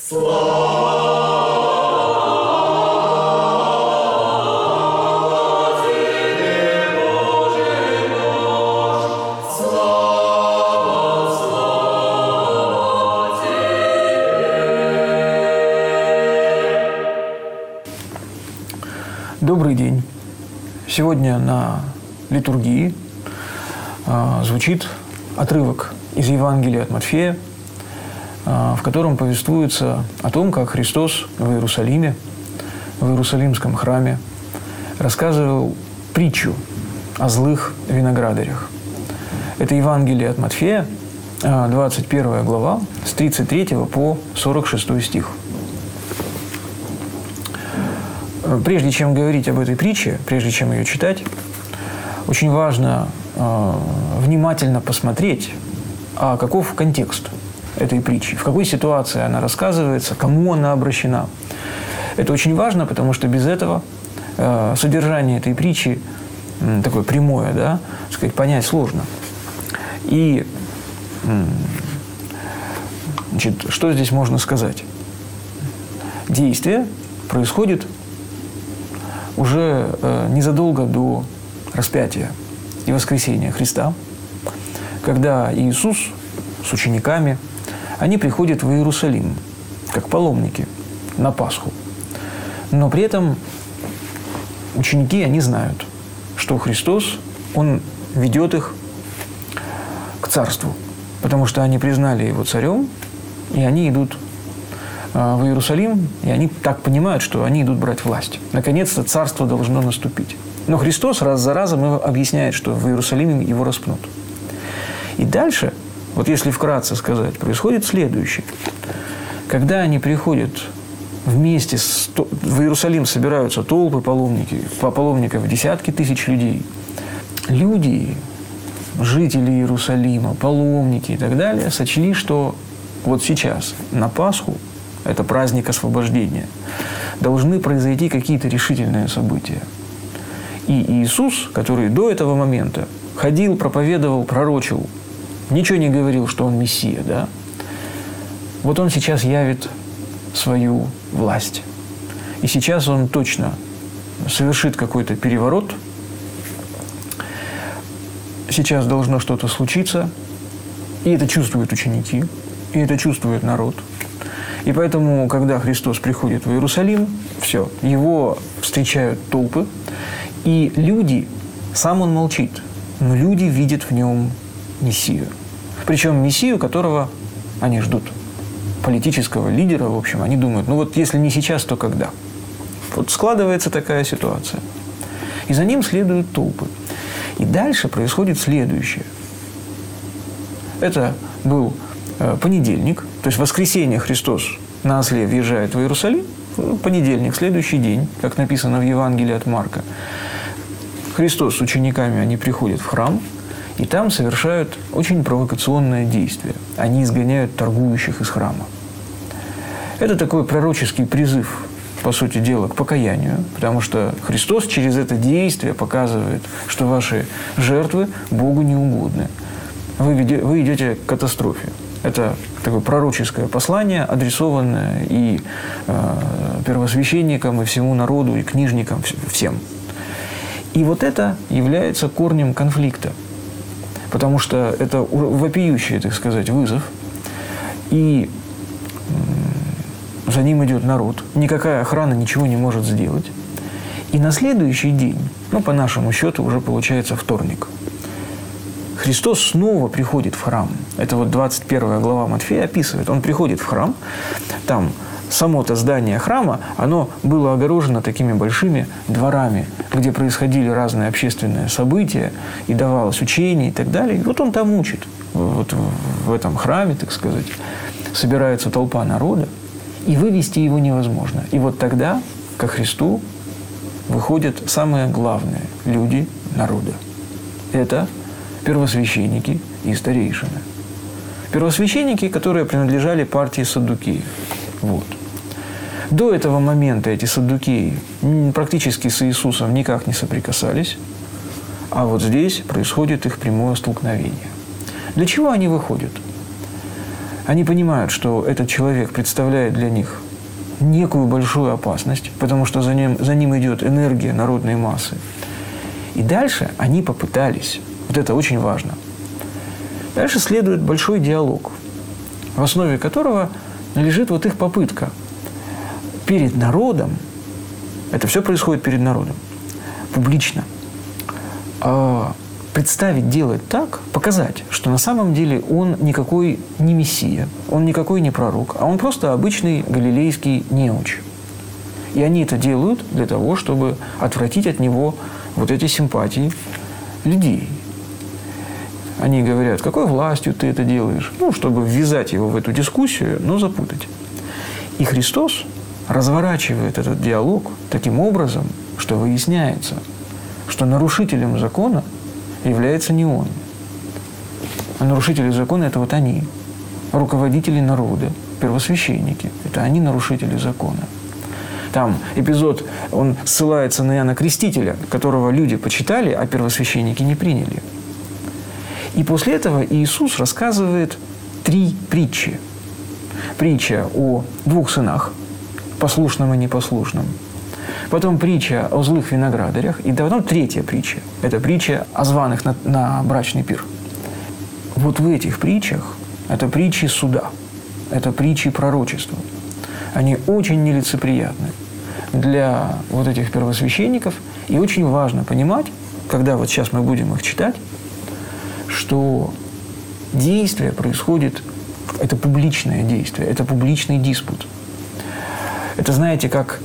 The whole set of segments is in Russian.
Добрый день. Сегодня на литургии звучит отрывок из Евангелия от Матфея, в котором повествуется о том, как Христос в Иерусалиме, в Иерусалимском храме, рассказывал притчу о злых виноградарях. Это Евангелие от Матфея, 21 глава, с 33 по 46 стих. Прежде чем говорить об этой притче, прежде чем ее читать, очень важно внимательно посмотреть, каков контекст этой притчи, в какой ситуации она рассказывается, кому она обращена. Это очень важно, потому что без этого содержание этой притчи такое прямое, да, так сказать, понять сложно. И значит, что здесь можно сказать? Действие происходит уже незадолго до распятия и воскресения Христа, когда Иисус с учениками, они приходят в Иерусалим, как паломники, на Пасху. Но при этом ученики, они знают, что Христос, Он ведет их к царству, потому что они признали Его царем, и они идут в Иерусалим, и они так понимают, что они идут брать власть. Наконец-то царство должно наступить. Но Христос раз за разом объясняет, что в Иерусалиме его распнут. И дальше, вот если вкратце сказать, происходит следующее. Когда они приходят вместе, в Иерусалим собираются толпы паломников, десятки тысяч людей. Люди, жители Иерусалима, паломники и так далее, сочли, что вот сейчас, на Пасху, это праздник освобождения, должны произойти какие-то решительные события. И Иисус, который до этого момента ходил, проповедовал, пророчил, ничего не говорил, что Он Мессия, да? Вот Он сейчас явит свою власть. И сейчас Он точно совершит какой-то переворот. Сейчас должно что-то случиться. И это чувствуют ученики, и это чувствует народ. И поэтому, когда Христос приходит в Иерусалим, все, Его встречают толпы, и люди, сам Он молчит, но люди видят в Нем Мессию. Причем Мессию, которого они ждут. Политического лидера, в общем, они думают, ну вот если не сейчас, то когда? Вот складывается такая ситуация. И за Ним следуют толпы. И дальше происходит следующее. Это был понедельник, то есть в воскресенье Христос на осле въезжает в Иерусалим, понедельник, следующий день, как написано в Евангелии от Марка. Христос с учениками, они приходят в храм, и там совершают очень провокационное действие. Они изгоняют торгующих из храма. Это такой пророческий призыв, по сути дела, к покаянию, потому что Христос через это действие показывает, что ваши жертвы Богу не угодны. Вы идете к катастрофе. Это такое пророческое послание, адресованное и первосвященникам, и всему народу, и книжникам, всем. И вот это является корнем конфликта, потому что это вопиющий, так сказать, вызов, и за ним идет народ, никакая охрана ничего не может сделать. И на следующий день, по нашему счету, уже получается вторник, Христос снова приходит в храм. Это вот 21 глава Матфея описывает. Он приходит в храм, там само-то здание храма, оно было огорожено такими большими дворами, где происходили разные общественные события, и давалось учение и так далее. И вот он там учит. Вот в этом храме, так сказать, собирается толпа народа, и вывести его невозможно. И вот тогда ко Христу выходят самые главные люди народа. Это первосвященники и старейшины. Первосвященники, которые принадлежали партии саддукеев. Вот. До этого момента эти саддукеи практически с Иисусом никак не соприкасались, а вот здесь происходит их прямое столкновение. Для чего они выходят? Они понимают, что этот человек представляет для них некую большую опасность, потому что за ним идет энергия народной массы. И дальше они попытались, вот это очень важно, дальше следует большой диалог, в основе которого лежит вот их попытка перед народом, это все происходит перед народом, публично, представить, делать так, показать, что на самом деле он никакой не мессия, он никакой не пророк, а он просто обычный галилейский неуч. И они это делают для того, чтобы отвратить от него вот эти симпатии людей. Они говорят, какой властью ты это делаешь? Ну, чтобы ввязать его в эту дискуссию, но запутать. И Христос разворачивает этот диалог таким образом, что выясняется, что нарушителем закона является не он. А нарушители закона – это вот они, руководители народа, первосвященники. Это они нарушители закона. Там эпизод, он ссылается на Иоанна Крестителя, которого люди почитали, а первосвященники не приняли. И после этого Иисус рассказывает 3 притчи. Притча о 2 сынах, послушном и непослушном. Потом притча о злых виноградарях. И потом 3-я притча. Это притча о званых на брачный пир. Вот в этих притчах, это притчи суда, это притчи пророчества. Они очень нелицеприятны для вот этих первосвященников. И очень важно понимать, когда вот сейчас мы будем их читать, что действие происходит, это публичное действие, это публичный диспут. Это, знаете, как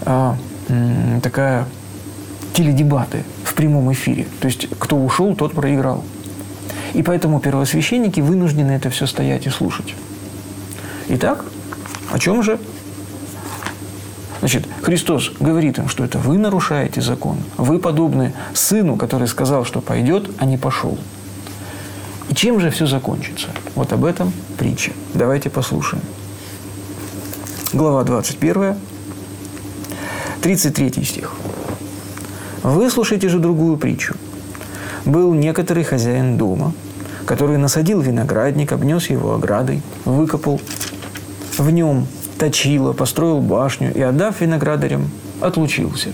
такая теледебаты в прямом эфире. То есть, кто ушел, тот проиграл. И поэтому первосвященники вынуждены это все стоять и слушать. Итак, о чем же? Значит, Христос говорит им, что это вы нарушаете закон. Вы подобны сыну, который сказал, что пойдет, а не пошел. И чем же все закончится? Вот об этом притча. Давайте послушаем. Глава 21, 33 стих. «Выслушайте же другую притчу. Был некоторый хозяин дома, который насадил виноградник, обнес его оградой, выкопал в нем точило, построил башню и, отдав виноградарям, отлучился.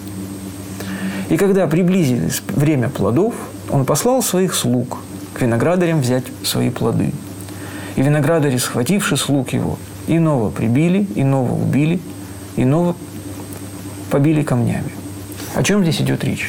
И когда приблизилось время плодов, он послал своих слуг к виноградарям взять свои плоды. И виноградари, схвативши слуг его, иного прибили, иного убили, иного побили камнями». О чем здесь идет речь?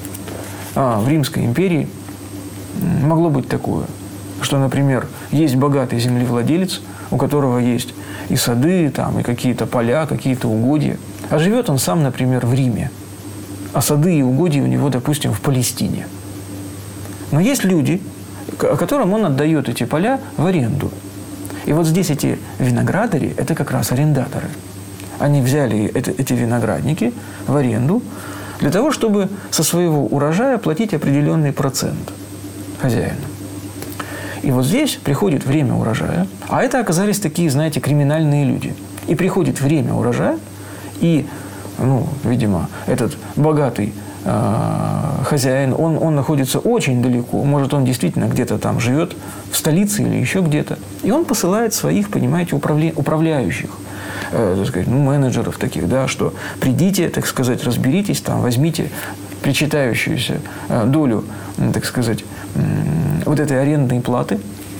В Римской империи могло быть такое, что, например, есть богатый землевладелец, у которого есть и сады, там, и какие-то поля, какие-то угодья. А живет он сам, например, в Риме. А сады и угодья у него, допустим, в Палестине. Но есть люди, которым он отдает эти поля в аренду. И вот здесь эти виноградари – это как раз арендаторы. Они взяли эти виноградники в аренду для того, чтобы со своего урожая платить определенный процент хозяину. И вот здесь приходит время урожая, а это оказались такие, знаете, криминальные люди. И приходит время урожая, и, видимо, этот богатый хозяин, он находится очень далеко, может, он действительно где-то там живет, в столице или еще где-то, и он посылает своих, понимаете, управляющих, так сказать, менеджеров таких, да, что придите, так сказать, разберитесь, там, возьмите причитающуюся долю, так сказать, вот этой арендной платы,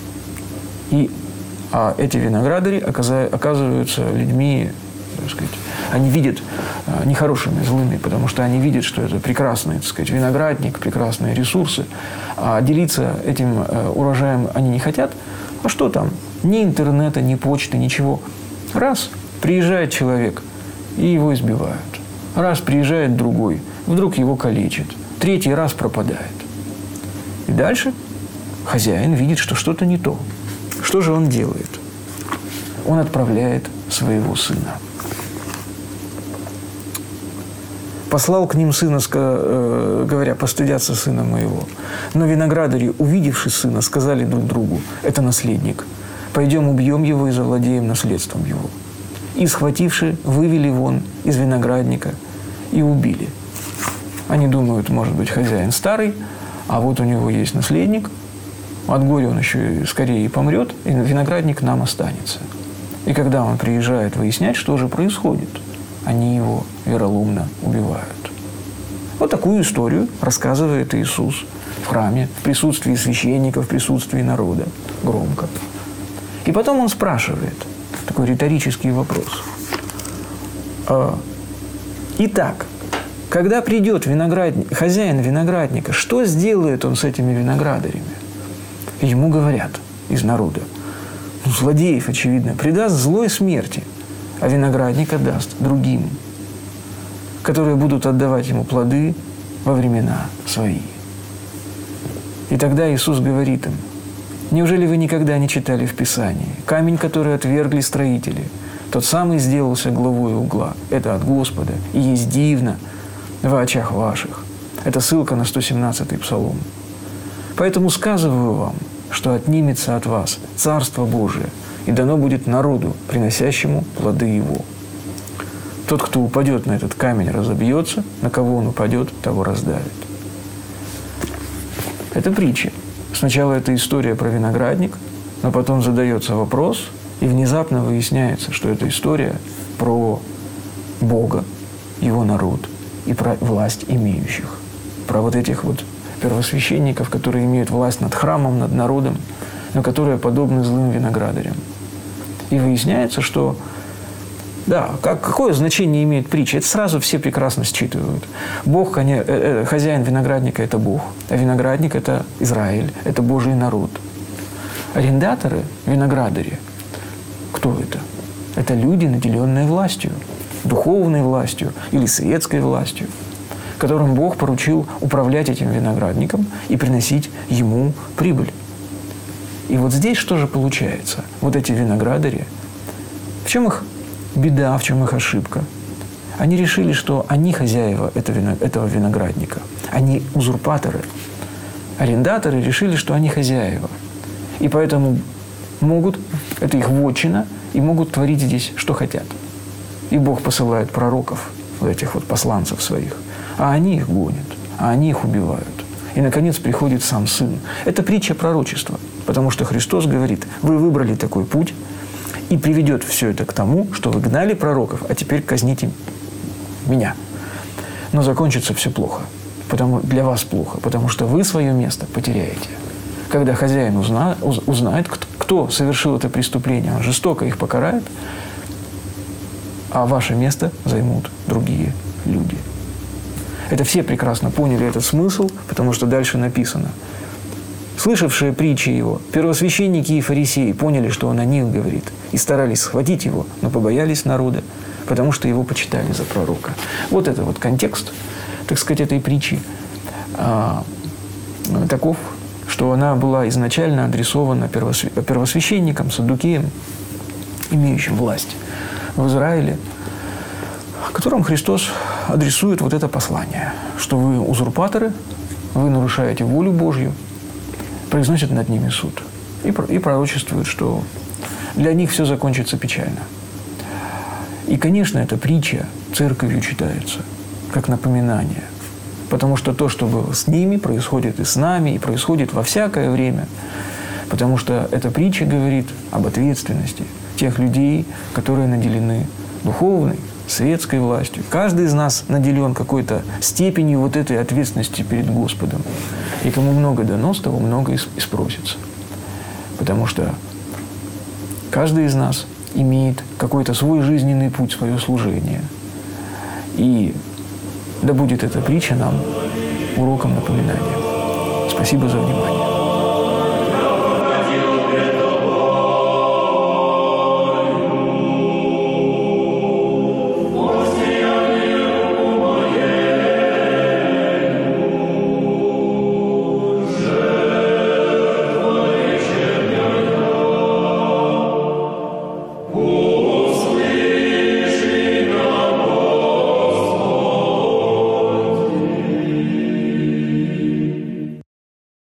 и эти виноградари оказываются людьми, так сказать, они видят нехорошими, злыми, потому что они видят, что это прекрасный, так сказать, виноградник, прекрасные ресурсы, а делиться этим урожаем они не хотят. А что там? Ни интернета, ни почты, ничего. Раз приезжает человек, и его избивают. Раз приезжает другой, вдруг его калечат. 3-й раз пропадает. И дальше хозяин видит, что что-то не то. Что же он делает? Он отправляет своего сына. Послал к ним сына, говоря, постыдятся сына моего. Но виноградари, увидевши сына, сказали друг другу, это наследник. Пойдем убьем его и завладеем наследством его. И, схвативши, вывели вон из виноградника и убили. Они думают, может быть, хозяин старый, а вот у него есть наследник, от горя он еще скорее и помрет, и виноградник нам останется. И когда он приезжает выяснять, что же происходит, они его вероломно убивают. Вот такую историю рассказывает Иисус в храме, в присутствии священников, в присутствии народа, громко. И потом он спрашивает, такой риторический вопрос. Итак, когда придет хозяин виноградника, что сделает он с этими виноградарями? Ему говорят из народа, злодеев, очевидно, предаст злой смерти, а виноградник отдаст другим, которые будут отдавать ему плоды во времена свои. И тогда Иисус говорит им, неужели вы никогда не читали в Писании? Камень, который отвергли строители, тот самый сделался главой угла. Это от Господа, и есть дивно в очах ваших. Это ссылка на 117-й Псалом. Поэтому сказываю вам, что отнимется от вас Царство Божие, и дано будет народу, приносящему плоды его. Тот, кто упадет на этот камень, разобьется, на кого он упадет, того раздавит. Это притча. Сначала это история про виноградник, но потом задается вопрос, и внезапно выясняется, что это история про Бога, Его народ и про власть имеющих. Про вот этих вот первосвященников, которые имеют власть над храмом, над народом, но которые подобны злым виноградарям. И выясняется, что да, какое значение имеет притча? Это сразу все прекрасно считывают. Бог, хозяин виноградника – это Бог, а виноградник – это Израиль, это Божий народ. Арендаторы, виноградари – кто это? Это люди, наделенные властью, духовной властью или светской властью, которым Бог поручил управлять этим виноградником и приносить ему прибыль. И вот здесь что же получается? Вот эти виноградари, в чем их беда, в чем их ошибка? Они решили, что они хозяева этого виноградника. Они узурпаторы. Арендаторы решили, что они хозяева. И поэтому могут, это их вотчина, и могут творить здесь, что хотят. И Бог посылает пророков, вот этих вот посланцев своих, а они их гонят, а они их убивают. И, наконец, приходит сам Сын. Это притча пророчества, потому что Христос говорит, вы выбрали такой путь, и приведет все это к тому, что вы гнали пророков, а теперь казните меня. Но закончится все плохо. Для вас плохо, потому что вы свое место потеряете. Когда хозяин узнает, кто совершил это преступление, он жестоко их покарает, а ваше место займут другие люди. Это все прекрасно поняли этот смысл, потому что дальше написано. Слышавшие притчи его, первосвященники и фарисеи поняли, что он о них говорит, и старались схватить его, но побоялись народа, потому что его почитали за пророка. Вот это вот контекст, так сказать, этой притчи таков, что она была изначально адресована первосвященникам, саддукеям, имеющим власть в Израиле, которым Христос адресует вот это послание, что вы узурпаторы, вы нарушаете волю Божью, произносит над ними суд и пророчествует, что для них все закончится печально. И, конечно, эта притча церковью читается, как напоминание, потому что то, что было с ними, происходит и с нами, и происходит во всякое время, потому что эта притча говорит об ответственности тех людей, которые наделены духовной, светской властью. Каждый из нас наделен какой-то степенью вот этой ответственности перед Господом. И кому много дано, с того много и спросится. Потому что каждый из нас имеет какой-то свой жизненный путь, свое служение. И да будет эта притча нам уроком, напоминанием. Спасибо за внимание.